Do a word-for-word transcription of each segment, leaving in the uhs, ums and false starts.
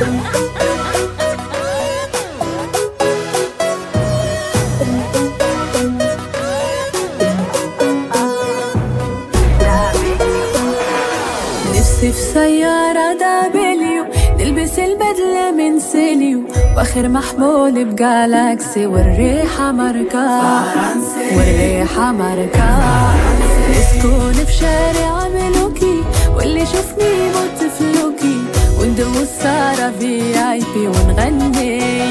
نفسي في سيارة دبليو نلبس البدلة من سيليو واخر محمول بجالاكسي والريحة ماركة والريحة ماركة نسكن في شارع ملوكي واللي يشوفني يموت فلوكي وندوس سارة في اي بي ونغني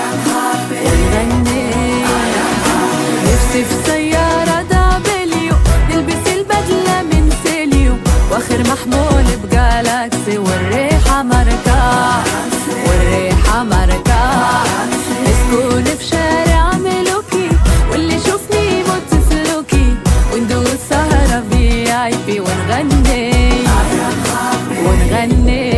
ونغني نفسي في سيارة دبليو نلبس البدلة من سيليو واخر محمول بجالاكسي والريحة ماركة والريحة ماركة نسكن في شارع ملوكي واللي يشوفني يموت فلوكي وندوس سهرة في اي بي ونغني ونغني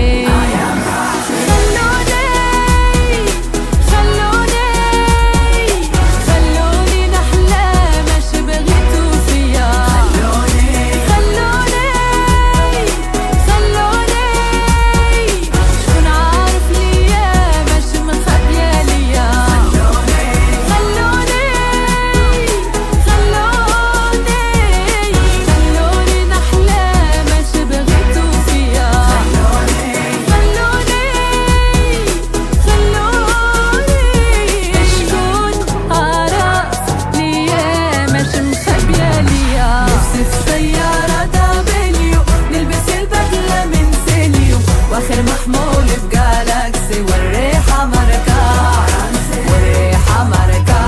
واخر محمول بجالاكسي والريحة ماركة والريحة ماركة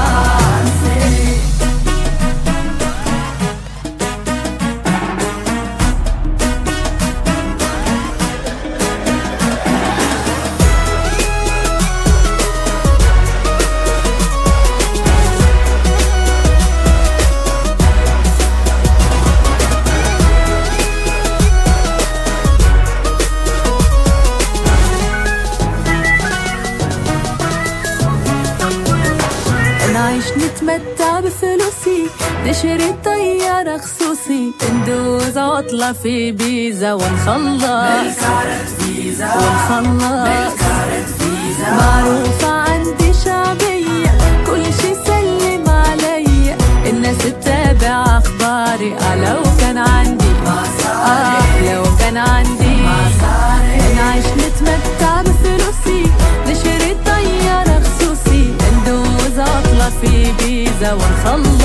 نعيش نتمتع بفلوسي نشري طيارة خصوصي ندوز عطلة في بيزا ونخلص ونخلص معروفة عندي شعبية كل شي سلم عليا الناس تتابع أخباري آه لو كان عندي آه لو كان عندي نعيش نتمتع بفلوسي نشري طيارة خصوصي ندوز عطلة في بيزا ونخلص